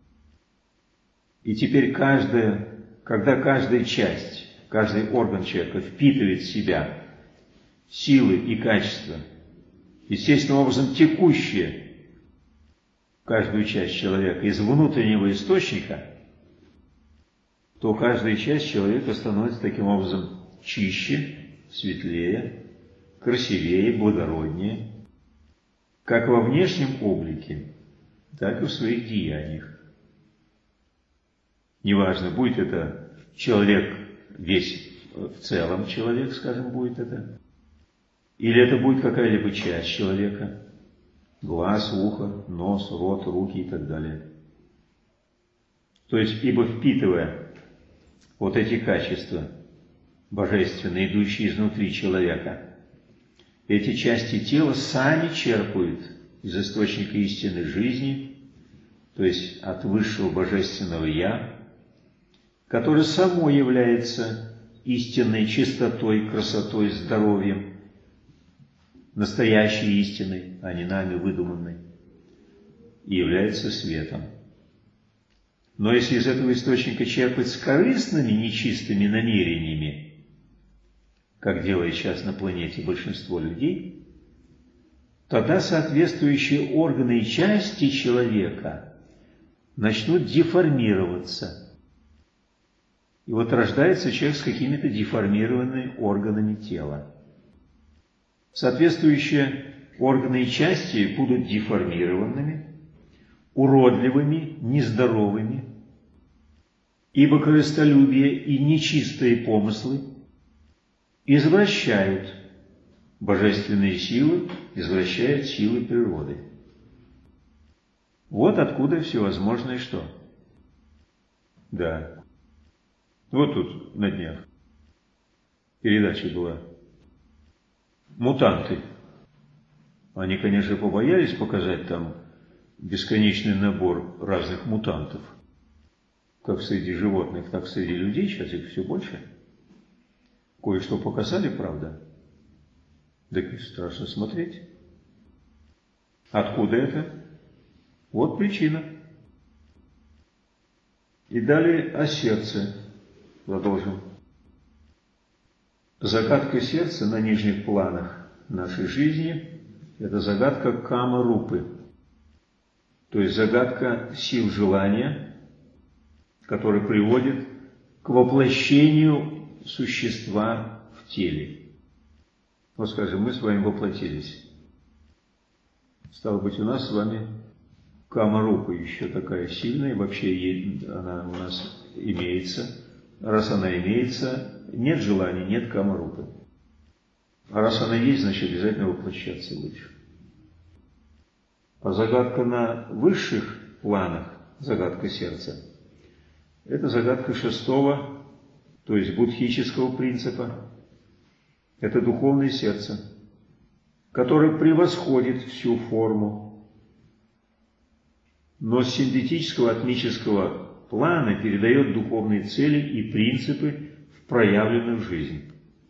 A: И теперь когда каждая часть, каждый орган человека впитывает в себя силы и качества, естественным образом текущие в каждую часть человека из внутреннего источника, то каждая часть человека становится таким образом чище, светлее, красивее, благороднее, как во внешнем облике, так и в своих деяниях. Неважно, будет это человек весь в целом, человек, скажем, будет это, или это будет какая-либо часть человека, глаз, ухо, нос, рот, руки и так далее. То есть, ибо впитывая вот эти качества божественные, идущие изнутри человека, эти части тела сами черпают из источника истинной жизни, то есть от высшего божественного «Я», которое само является истинной чистотой, красотой, здоровьем, настоящей истиной, а не нами выдуманной, и является светом. Но если из этого источника черпать с корыстными, нечистыми намерениями, как делает сейчас на планете большинство людей, тогда соответствующие органы и части человека начнут деформироваться. И вот рождается человек с какими-то деформированными органами тела. Соответствующие органы и части будут деформированными, уродливыми, нездоровыми, ибо корыстолюбие и нечистые помыслы извращают божественные силы, извращают силы природы. Вот откуда всевозможное что? Да. Вот тут на днях передача была. Мутанты. Они, конечно, побоялись показать там бесконечный набор разных мутантов. Как среди животных, так и среди людей. Сейчас их все больше. Кое-что показали, правда. Так и страшно смотреть. Откуда это? Вот причина. И далее о сердце. Продолжим. Загадка сердца на нижних планах нашей жизни – это загадка кама-рупы, то есть загадка сил желания, которая приводит к воплощению существа в теле. Вот скажем, мы с вами воплотились. Стало быть, у нас с вами кама-рупа еще такая сильная, вообще она у нас имеется. Раз она имеется, нет желания, нет кама-рупы. А раз она есть, значит обязательно воплощаться лучше. А загадка на высших планах, загадка сердца, это загадка шестого, то есть буддхического принципа. Это духовное сердце, которое превосходит всю форму, но с синтетического атмического плана передает духовные цели и принципы в проявленную жизнь.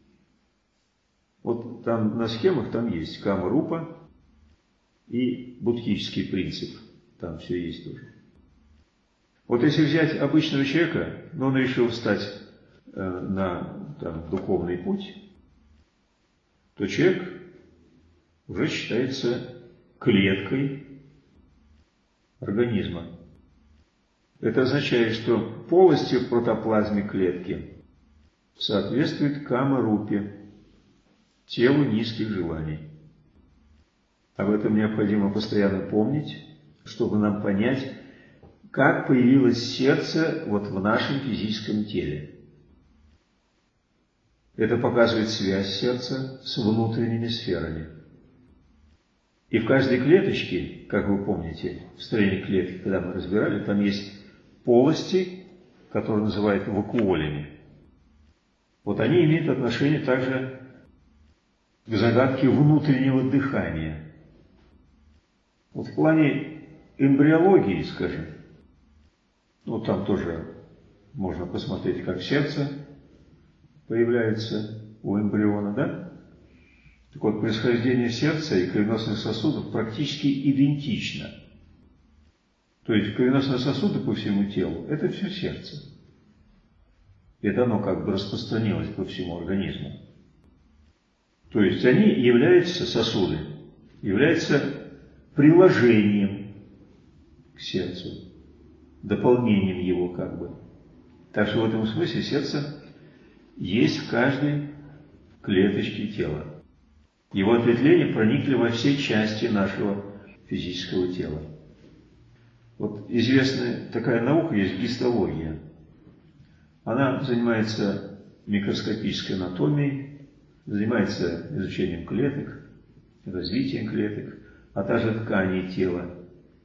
A: Вот там на схемах там есть кама-рупа и буддхический принцип. Там все есть тоже. Вот если взять обычного человека, но он решил встать на духовный путь, то человек уже считается клеткой организма. Это означает, что полости в протоплазме клетки соответствует кама-рупе, телу низких желаний. Об этом необходимо постоянно помнить, чтобы нам понять, как появилось сердце вот в нашем физическом теле. Это показывает связь сердца с внутренними сферами. И в каждой клеточке, как вы помните, в строении клетки, когда мы разбирали, там есть полости, которые называют вакуолями. Вот они имеют отношение также к загадке внутреннего дыхания. Вот в плане эмбриологии, скажем, вот там тоже можно посмотреть, как сердце появляется у эмбриона, да? Так вот, происхождение сердца и кровеносных сосудов практически идентично. То есть кровеносные сосуды по всему телу – это все сердце. Это оно как бы распространилось по всему организму. То есть они являются, сосуды, являются приложением к сердцу, дополнением его как бы. Так что в этом смысле сердце есть в каждой клеточке тела. Его ответвления проникли во все части нашего физического тела. Вот известная такая наука есть гистология. Она занимается микроскопической анатомией, занимается изучением клеток, развитием клеток, а также тканей тела.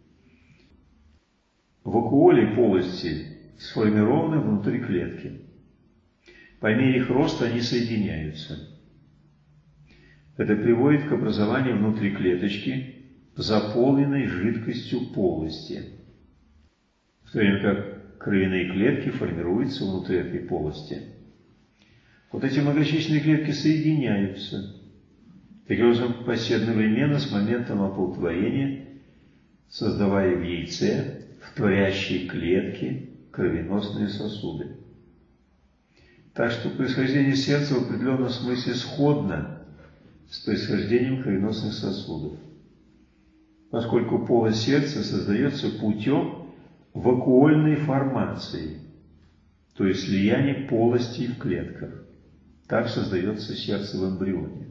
A: Вакуоли полости сформированы внутри клетки. По мере их роста они соединяются. Это приводит к образованию внутри клеточки заполненной жидкостью полости, в то время как кровяные клетки формируются внутри этой полости. Вот эти многочисленные клетки соединяются, таким образом, одновременно с моментом оплодотворения, создавая в яйце, в творящей клетки, кровеносные сосуды. Так что происхождение сердца в определенном смысле сходно с происхождением кровеносных сосудов, поскольку полость сердца создается путем вакуольной формации, то есть слияния полостей в клетках. Так создается сердце в эмбрионе.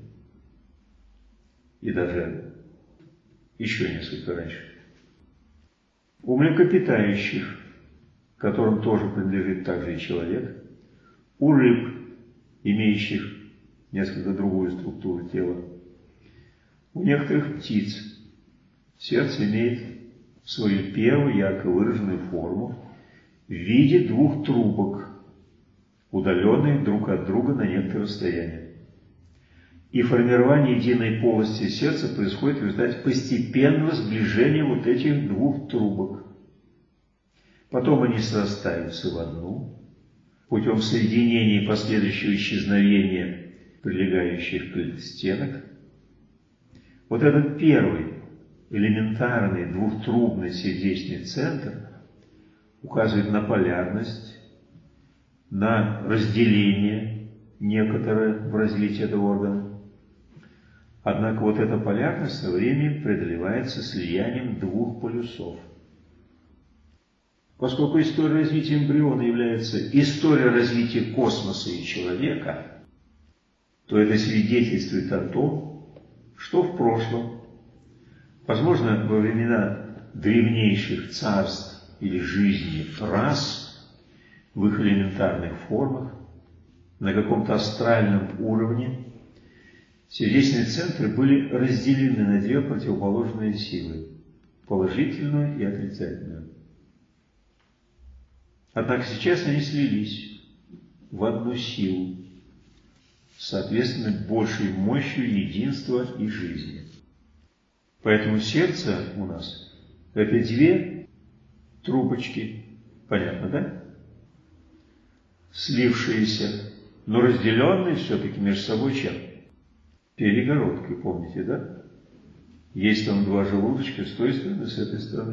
A: И даже еще несколько раньше. У млекопитающих, которым тоже принадлежит также и человек, у рыб, имеющих несколько другую структуру тела, у некоторых птиц сердце имеет свою первую ярко выраженную форму в виде двух трубок, удаленных друг от друга на некоторое расстояние. И формирование единой полости сердца происходит в результате постепенного сближения вот этих двух трубок. Потом они срастаются в одну, путем соединения и последующего исчезновения прилегающих стенок. Вот этот первый элементарный двухтрубный сердечный центр указывает на полярность, на разделение некоторое в развитии этого органа. Однако вот эта полярность со временем преодолевается слиянием двух полюсов. Поскольку история развития эмбриона является историей развития космоса и человека, то это свидетельствует о том, что в прошлом, возможно, во времена древнейших царств или жизни рас, в их элементарных формах, на каком-то астральном уровне, сердечные центры были разделены на две противоположные силы – положительную и отрицательную. Однако сейчас они слились в одну силу, соответственно, большей мощью единства и жизни. Поэтому сердце у нас – это две трубочки, понятно, да? Слившиеся, но разделенные все-таки между собой чем? Перегородкой, помните, да? Есть там два желудочка с той стороны, с этой стороны.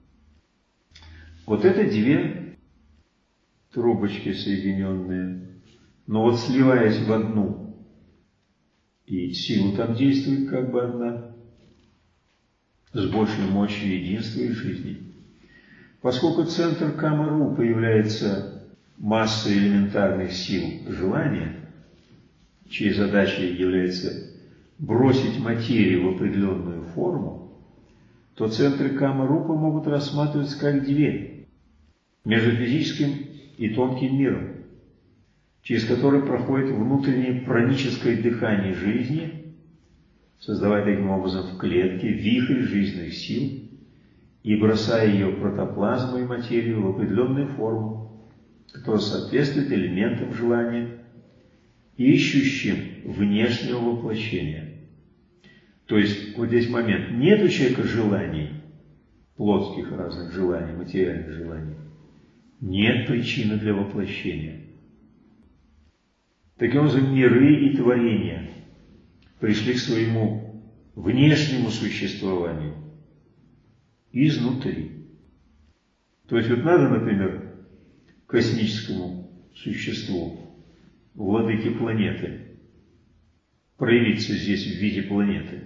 A: Вот это две трубочки соединенные. Но вот сливаясь в одну, и сила там действует как бы одна, с большей мощью единства и жизни. Поскольку центр кама-рупы является масса элементарных сил желания, чьей задачей является бросить материю в определенную форму, то центры Кама-Рупы могут рассматриваться как дверь между физическим и тонким миром, через который проходит внутреннее праническое дыхание жизни, создавая таким образом в клетке вихрь жизненных сил и бросая ее протоплазму и материю в определенную форму, которая соответствует элементам желания, ищущим внешнего воплощения. То есть вот здесь момент. Нет у человека желаний, плотских разных желаний, материальных желаний. Нет причины для воплощения. Таким образом, миры и творения пришли к своему внешнему существованию изнутри. То есть вот надо, например, космическому существу, владыке планеты, проявиться здесь в виде планеты.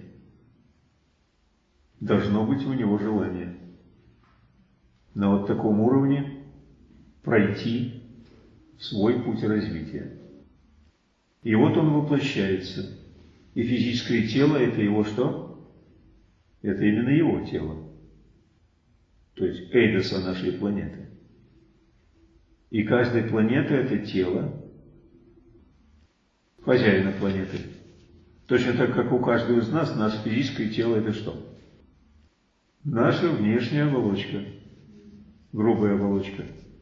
A: Должно быть у него желание на вот таком уровне пройти свой путь развития. И вот он воплощается. И физическое тело – это его что? Это именно его тело. То есть эйдоса нашей планеты. И каждая планета – это тело хозяина планеты. Точно так, как у каждого из нас, наше физическое тело – это что? Наша внешняя оболочка, грубая оболочка.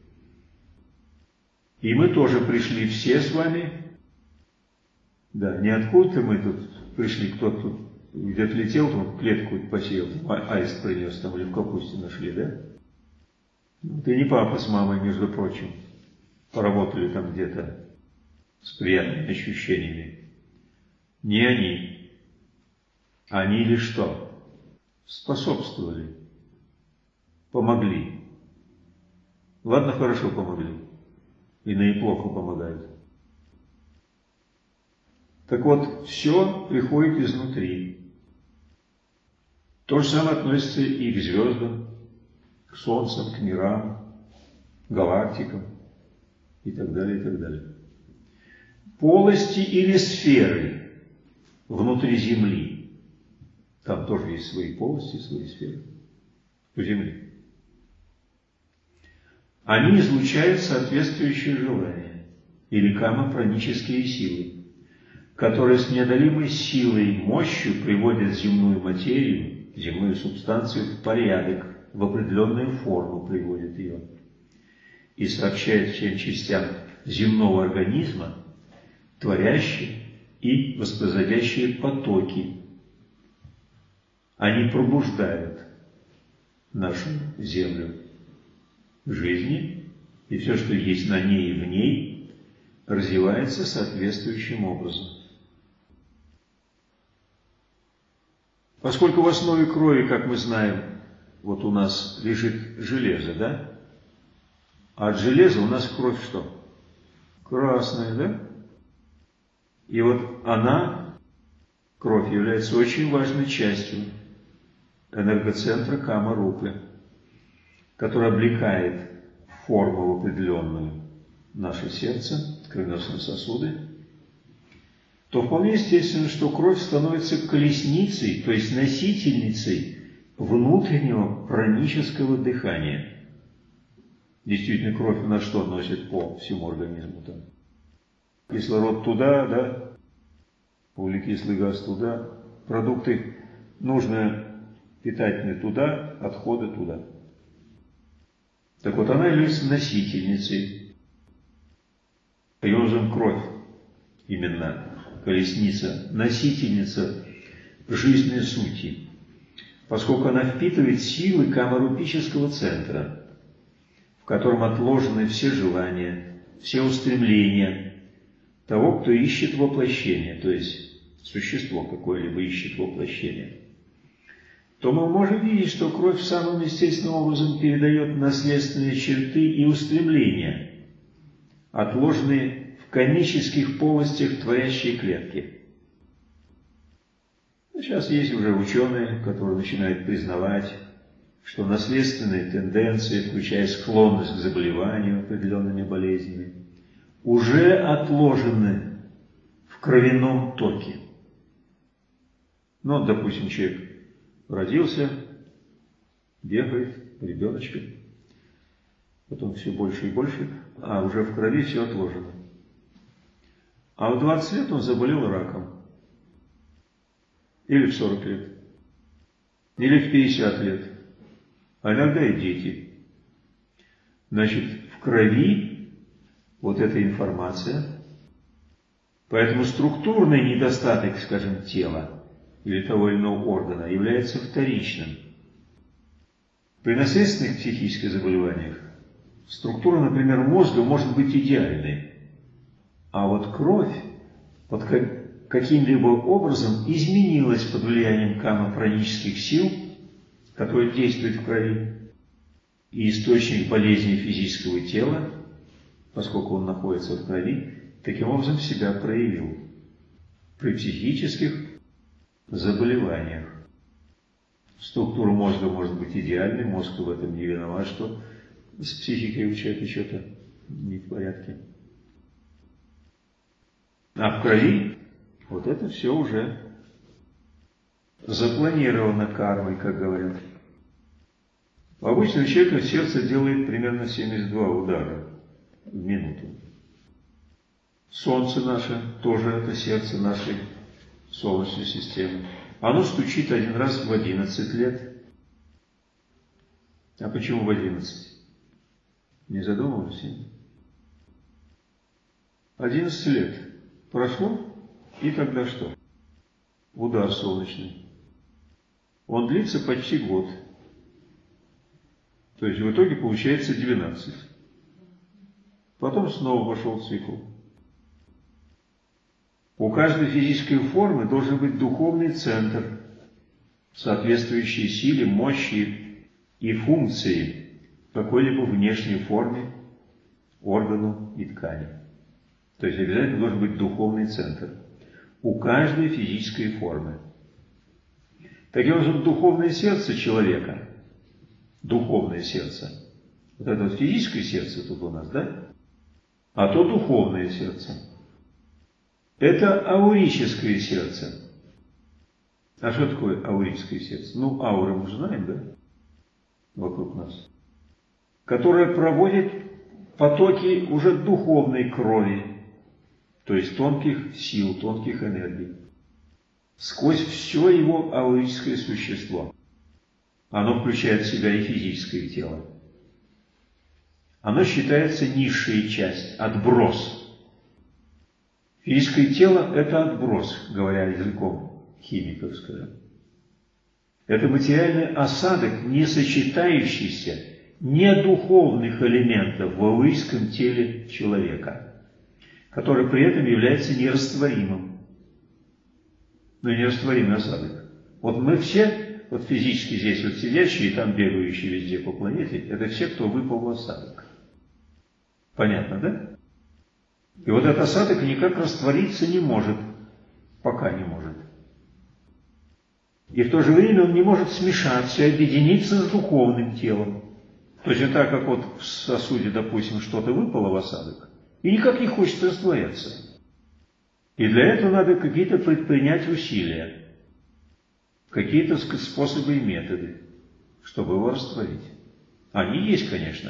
A: И мы тоже пришли все с вами. Да, не откуда-то мы тут пришли, кто-то тут где-то летел, там клетку посеял, аист принес там или в капусте нашли, да? Ты не папа с мамой, между прочим, поработали там где-то с приятными ощущениями. Не они. Они лишь что? Способствовали, помогли. Ладно, хорошо помогли. Иные плохо помогают. Так вот, все приходит изнутри. То же самое относится и к звездам, к солнцам, к мирам, галактикам и так далее, и так далее. Полости или сферы внутри Земли. Там тоже есть свои полости, свои сферы у Земли. Они излучают соответствующие желания или кама-пранические силы, которые с неодолимой силой и мощью приводят земную материю, земную субстанцию в порядок, в определенную форму приводят ее и сообщают всем частям земного организма творящие и воспроизводящие потоки. Они пробуждают нашу землю жизни, и все, что есть на ней и в ней, развивается соответствующим образом. Поскольку в основе крови, как мы знаем, вот у нас лежит железо, да? А от железа у нас кровь что? Красная, да? И вот она, кровь, является очень важной частью энергоцентра Кама-Рупы, который облекает форму определенную наше сердце, кровеносные сосуды, то вполне естественно, что кровь становится колесницей, то есть носительницей внутреннего пранического дыхания. Действительно, кровь у нас что носит по всему организму там? Кислород туда, да? Углекислый газ туда, продукты нужные питательные туда, отходы туда. Так вот, она является носительницей. Ее называем кровь. Именно колесница, носительница жизненной сути. Поскольку она впитывает силы камарупического центра, в котором отложены все желания, все устремления того, кто ищет воплощение, то есть существо какое-либо ищет воплощение, то мы можем видеть, что кровь самым естественным образом передает наследственные черты и устремления, отложенные в конических полостях творящей клетки. Сейчас есть уже ученые, которые начинают признавать, что наследственные тенденции, включая склонность к заболеванию определенными болезнями, уже отложены в кровяном токе. Ну, допустим, человек родился, бегает, ребеночком, потом все больше и больше, а уже в крови все отложено. А в 20 лет он заболел раком. Или в 40 лет. Или в 50 лет. А иногда и дети. Значит, в крови вот эта информация. Поэтому структурный недостаток, скажем, тела или того или иного органа является вторичным. При наследственных психических заболеваниях структура, например, мозга может быть идеальной. А вот кровь под каким-либо образом изменилась под влиянием камма-пранических сил, которые действуют в крови, и источник болезни физического тела, поскольку он находится в крови, таким образом себя проявил при психических заболеваниях. Структура мозга может быть идеальной, мозг в этом не виноват, что с психикой у человека что-то не в порядке. А в крови вот это все уже запланировано кармой, как говорят. У обычного человека сердце делает примерно 72 удара в минуту. Солнце наше тоже это сердце нашей Солнечной системы. Оно стучит один раз в 11 лет. А почему в 11? Не задумывались? 11 лет прошло, и тогда что? Удар солнечный. Он длится почти год. То есть в итоге получается 12. Потом снова вошел цикл. У каждой физической формы должен быть духовный центр, соответствующий силе, мощи и функции какой-либо внешней форме, органу и ткани. То есть обязательно должен быть духовный центр у каждой физической формы. Таким образом, духовное сердце человека, духовное сердце, вот это вот физическое сердце тут у нас, да? А то духовное сердце. Это аурическое сердце. А что такое аурическое сердце? Ну, аура мы же знаем, да? Вокруг нас. Которое проводит потоки уже духовной крови, то есть тонких сил, тонких энергий, сквозь все его аурическое существо. Оно включает в себя и физическое тело. Оно считается низшей частью, отброс. Физическое тело – это отброс, говоря языком химиков, скажем. Это материальный осадок, не сочетающийся недуховных элементов в аурическом теле человека, который при этом является нерастворимым. Но нерастворимый осадок. Вот мы все, вот физически здесь вот сидящие и там бегающие везде по планете, это все, кто выпал в осадок. Понятно, да? И вот этот осадок никак раствориться не может, пока не может. И в то же время он не может смешаться, объединиться с духовным телом. Точно так, как вот в сосуде, допустим, что-то выпало в осадок, и никак не хочет растворяться. И для этого надо какие-то предпринять усилия, какие-то способы и методы, чтобы его растворить. Они есть, конечно.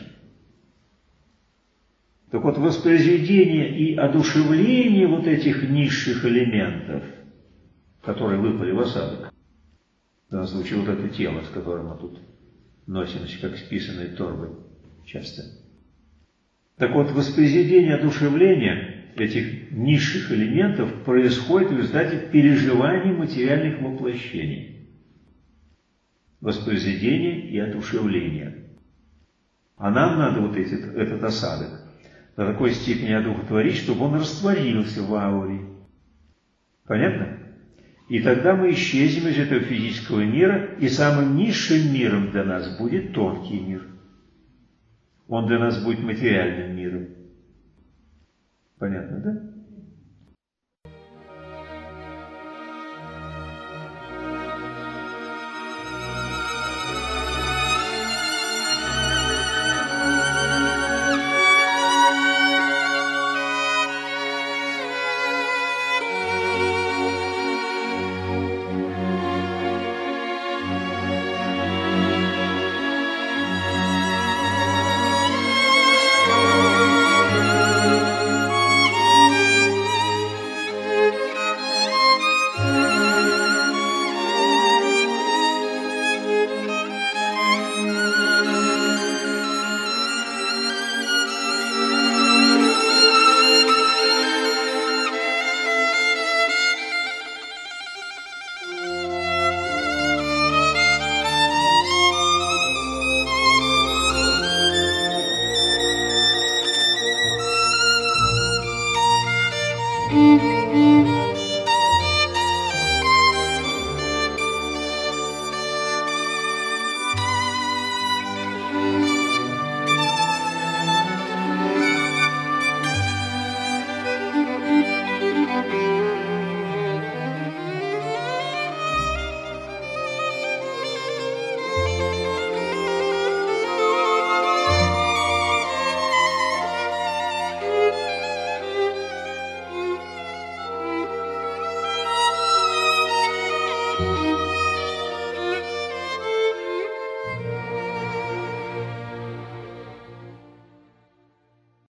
A: Так вот, воспроизведение и одушевление вот этих низших элементов, которые выпали в осадок, в данном случае вот это тело, с которым мы тут носимся, как списанные торбы часто. Так вот, воспроизведение одушевления этих низших элементов происходит в результате переживаний материальных воплощений. Воспроизведение и одушевление. А нам надо вот этот осадок до такой степени одухотворить, чтобы он растворился в ауре. Понятно? И тогда мы исчезнем из этого физического мира, и самым низшим миром для нас будет тонкий мир. Он для нас будет материальным миром. Понятно, да?